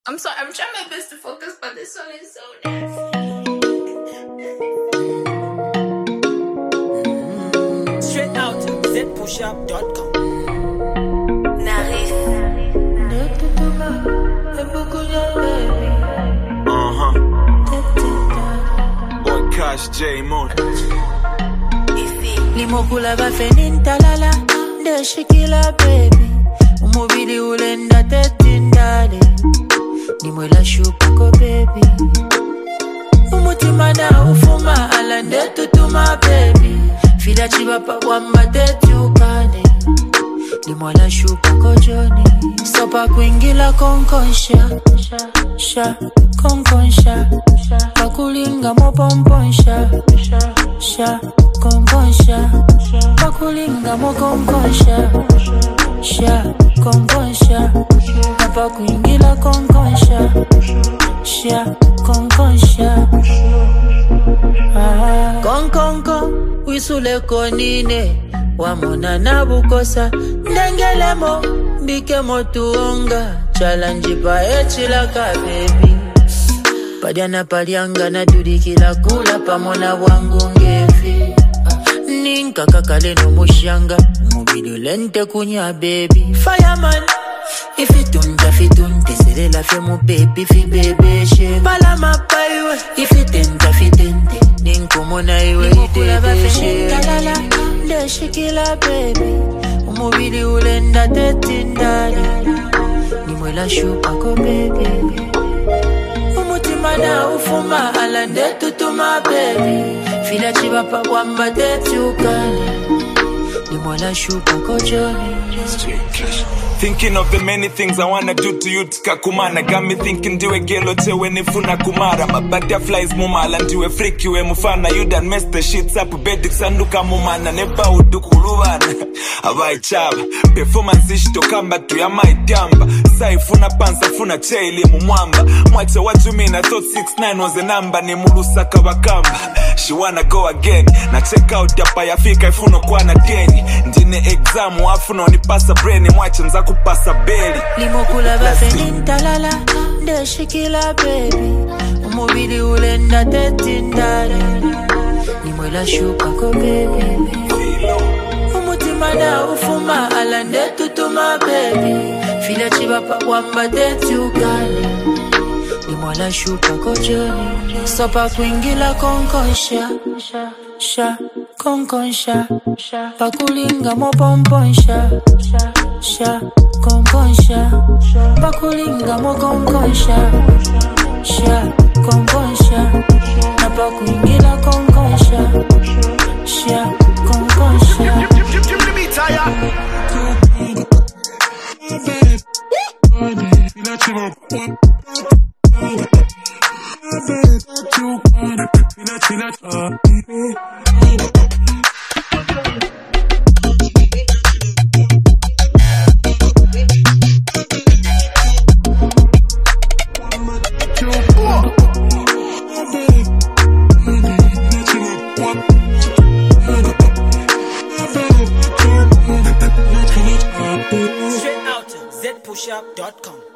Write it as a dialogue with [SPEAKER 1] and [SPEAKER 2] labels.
[SPEAKER 1] I'm sorry, I'm trying my best to focus, but this song is so nasty.
[SPEAKER 2] Straight out zpushup.com.
[SPEAKER 3] Boy Cash J Moon.
[SPEAKER 4] Limokula bafenintalala ndeshikila baby umubili ulenda tetindale nimwela shupako baby umutima na ufuma ala ndetutuma baby fila chibapa wamba tetukane nimwela shupako joni sopa kuingila konkonsha sha konkonsha pakulinga mopomponsha sha konkonsha pakulinga mokonkonsha sha konkonsha hapa kuingila konkonsha sha konkonsha konkonko wisule konine wamona nabukosa ndengelemo mbikemo tuonga challenge pa echilaka baby Padiana palianga na durikila kula pamona wangu ngefi Ninka kakale no mushanga Mubili lente kunya baby Fireman Ifitunta Serela fe mu baby fi bebe she Palama paiwe Ifitente Ninko mona iwe itebe she Kalala Ndeshikila baby Umubili ulenda tetindali Nimwela shupako baby Mana ufuma ala ndetutuma baby Fila chibapa wamba tetukane Nimwala shuka kojoni
[SPEAKER 3] Thinking of the many things I wanna do to you tikakumana Got me thinking diwe gelo chewe nifuna kumara My butterflies mumala ndiwe freaky we mufana You done mess the shits up bedi kusanduka mumana Neba udukuluvana Abai chaba Performance ishito kamba tu ya maitamba Saifuna pansa funa chaili mumwamba Mwacha what you mean I thought 6'9" was a number Ni mulusa kawakamba She wanna go again Na check out yapa yafika ifuno kwa na deni Ndine exam wafuno nipasa brain Mwacha nzaku pasa beli
[SPEAKER 4] Limokula bafenintalala ndeshikila baby umubili ulenda tetindale nimwela shupako baby umutima na ufuma ala ndetutuma baby fila chibapa wamba tetukane nimwela shupako joni sopa kuingila konkonsha sha konkonsha pakulinga mopomponsha sha konkonsha pakulinga mokonkonsha sha konkonsha hapa kuingila konkonsha sha konkonsha
[SPEAKER 2] Straight out zpushup.com.